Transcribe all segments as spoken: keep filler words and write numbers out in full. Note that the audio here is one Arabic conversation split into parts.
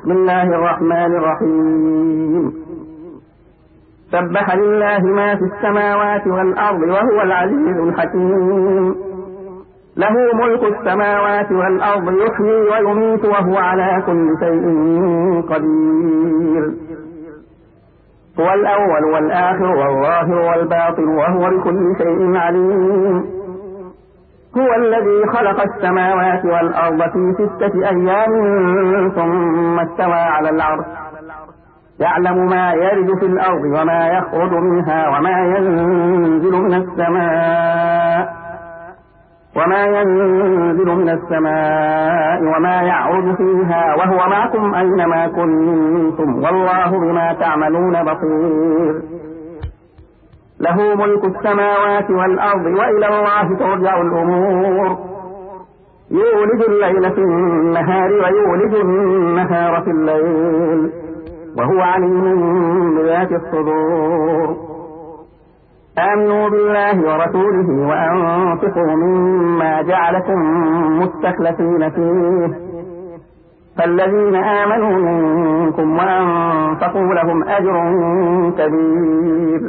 بسم الله الرحمن الرحيم سبح لله ما في السماوات والأرض وهو العزيز الحكيم له ملك السماوات والأرض يحيي ويميت وهو على كل شيء قدير هو الأول والآخر والظاهر والباطن وهو بكل شيء عليم هو الذي خلق السماوات والأرض في ستة أيام ثم استوى على العرش يعلم ما يرد في الأرض وما يخرج منها وما ينزل من السماء وما ينزل من السماء وما يعرج فيها وهو معكم أينما كنتم والله بما تعملون بصير له ملك السماوات والأرض وإلى الله ترجع الأمور يولج الليل في النهار ويولج النهار في الليل وهو عليم بذات الصدور آمنوا بالله ورسوله وأنفقوا مما جعلكم مستخلفين فيه فالذين آمنوا منكم وأنفقوا لهم أجر كبير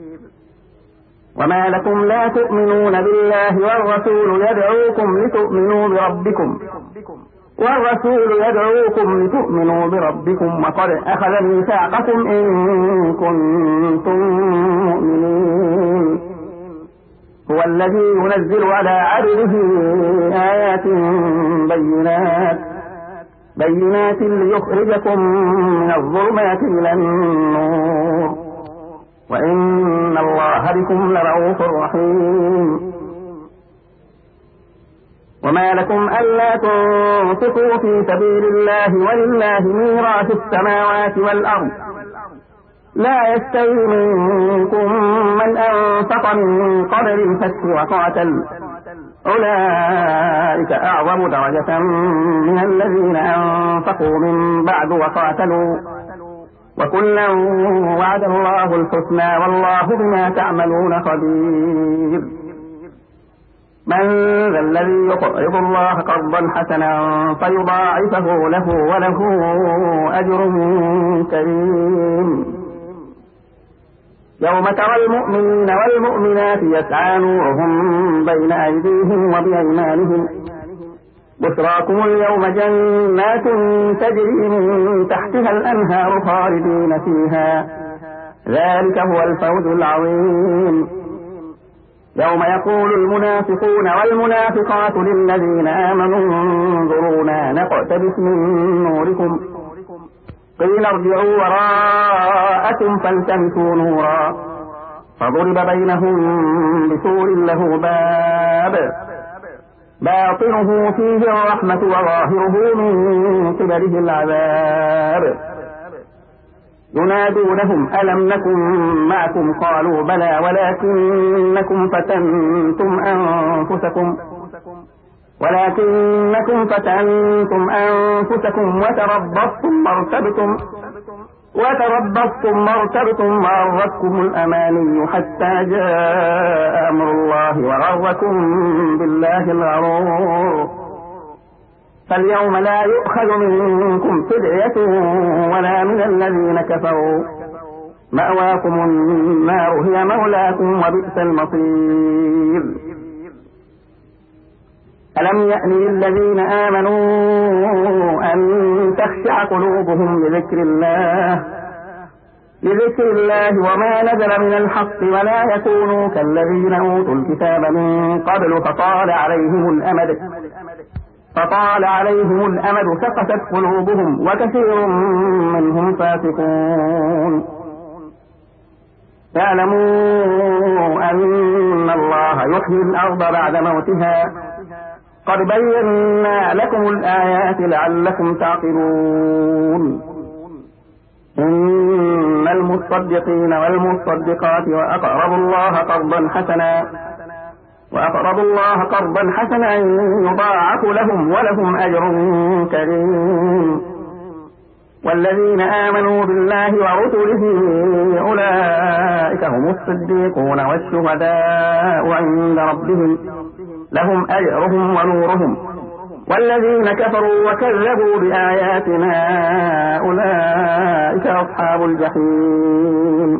وما لكم لا تؤمنون بالله والرسول يدعوكم لتؤمنوا بربكم والرسول يدعوكم لتؤمنوا بربكم وقد أخذ ميثاقكم إن كنتم مؤمنين هو الذي ينزل على عبده آيات بينات بينات ليخرجكم من الظلمات إلى النور وإن الله بكم لرؤوف رحيم وما لكم ألا تنفقوا في سبيل الله ولله ميراث السماوات والأرض لا يستوي منكم من أنفق من قبل الفتح وقاتل أولئك أعظم درجة من الذين أنفقوا من بعد وقاتلوا وكلا وعد الله الحسنى والله بما تعملون خبير من ذا الذي يقرض الله قرضا حسنا فيضاعفه له وله أجر كريم يوم ترى المؤمنين والمؤمنات يسعى نورهم بين أيديهم وبأيمانهم بشراكم اليوم جنات تجري من تحتها الأنهار خالدين فيها ذلك هو الفوز العظيم يوم يقول المنافقون والمنافقات للذين آمنوا انظرونا نقتبس من نوركم قيل ارجعوا وراءكم فالتمسوا نورا فضرب بينهم بسور له باب باطنه فيه الرحمة وظاهره من قبله العذاب ينادونهم ألم نكن معكم قالوا بلى ولكنكم فتنتم أنفسكم ولكنكم فتنتم أنفسكم وتربصتم وارتبتم وتربصتم وارتبتم وغرتكم الأماني حتى جاء أمر الله وغركم بالله الغرور فاليوم لا يؤخذ منكم فدية ولا من الذين كفروا مأواكم النار هي مولاكم وبئس المصير ألم يأن للذين آمنوا أن تخشع قلوبهم لذكر الله لذكر الله وما نزل من الحق ولا يكونوا كالذين أوتوا الكتاب من قبل فطال عليهم الأمد فطال عليهم الأمد فقست قلوبهم وكثير منهم فاسقون اعلموا أن الله يحيي الأرض بعد موتها قد بينا لكم الآيات لعلكم تعقلون إن المصدقين والمصدقات وأقرضوا الله قرضا حسنا وأقرضوا الله قرضا حسنا يضاعف لهم ولهم أجر كريم والذين آمنوا بالله ورسله أولئك هم الصديقون والشهداء عند ربهم لهم أجرهم ونورهم والذين كفروا وكذبوا بآياتنا أولئك أصحاب الجحيم.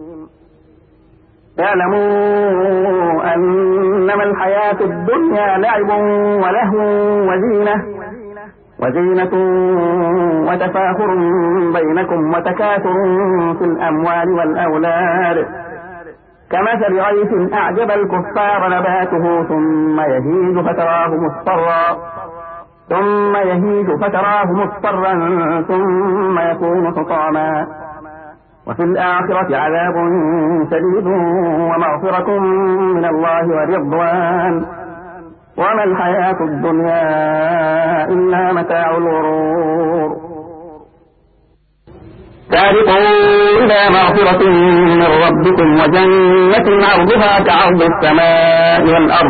اعلموا أنما الحياة الدنيا لعب ولهو وزينة وزينة وتفاخر بينكم وتكاثر في الأموال والأولاد كمثل غيث أعجب الكفار نباته ثم يهيج فتراه مصفرا ثم يهيج فتراه مصفرا ثم يكون حطاما وفي الآخرة عذاب شديد ومغفرة من الله ورضوان وما الحياة الدنيا إلا متاع الغرور. سارقوا إلى مغفرة من ربكم وجنة عرضها كعرض السماء والأرض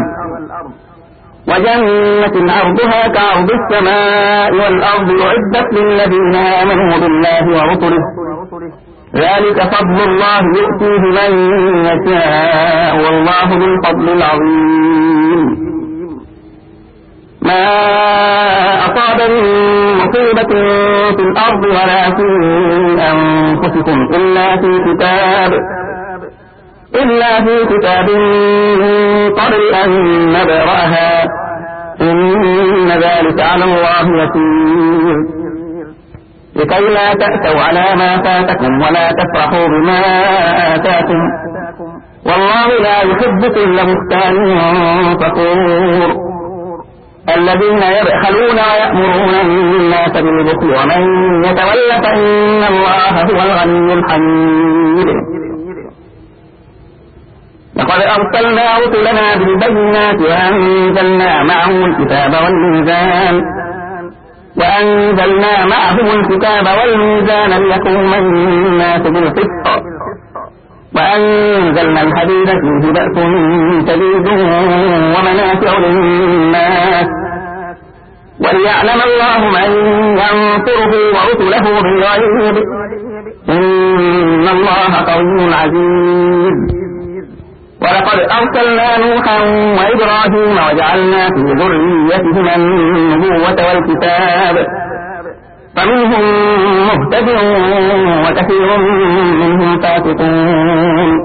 وجنة عرضها كعرض السماء والأرض أعدت للذين آمنوا بالله ورسله ذلك فضل الله يؤتيه من يشاء والله ذو الفضل العظيم. ما أصاب من مصيبة في الأرض ولا في أنفسكم إلا في كتاب إلا في كتاب من قبل أن نبرأها إن ذلك على الله يسير. لكي لا تأسوا على ما فاتكم ولا تفرحوا بما آتاكم والله لا يحب كل مختال فخور. الذين يبخلون ويأمرون الناس بالبخل ومن يتول فإن الله هو الغني الحميد. لقد أرسلنا رسلنا بالبينات وأنزلنا معهم الكتاب والميزان وأنزلنا معهم الكتاب والميزان ليقوم الناس بالقسط وأنزلنا الحديد فيه بأس شديد ومنافع للناس وليعلم الله من ينصره ورسله بالغيب إن الله قوي عزيز. ولقد أرسلنا نوحا وإبراهيم وجعلنا في ذريتهما النبوة والكتاب فمنهم مهتد وكثير منهم فاسقون.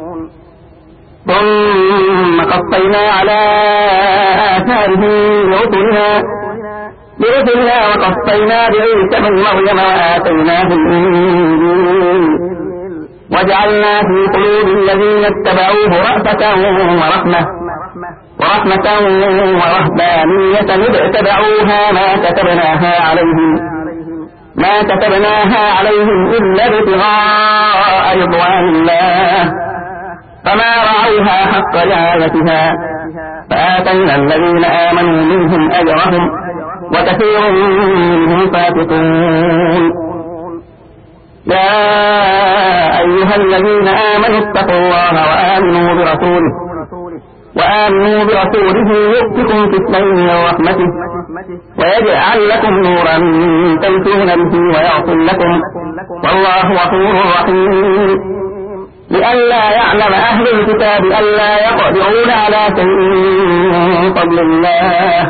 ثم قصينا على آثارهم برسلنا برسلنا وقصينا بعيسى بن مريم وآتيناه الإنجيل وجعلنا في قلوب الذين اتبعوه رأفة ورحمة ورحمة ورهبانية ابتدعوها ما كتبناها عليهم ما كتبناها عليهم إلا ابتغاء رضوان الله فما رعوها حق رعايتها فآتينا الذين آمنوا منهم أجرهم وكثير منهم فاسقون. يا أيها الذين آمنوا اتقوا الله وآمنوا برسوله وآمنوا برسوله يؤتكم كفلين من رحمته ويجعل لكم نورا تمشون به ويغفر لكم والله غفور رحيم. لئلا يعلم أهل الكتاب ألا يقدرون على شيء من فضل الله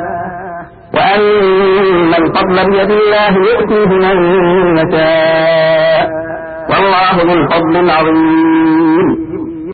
وأن الفضل بيد الله يؤتيه من يشاء والله ذو الفضل العظيم.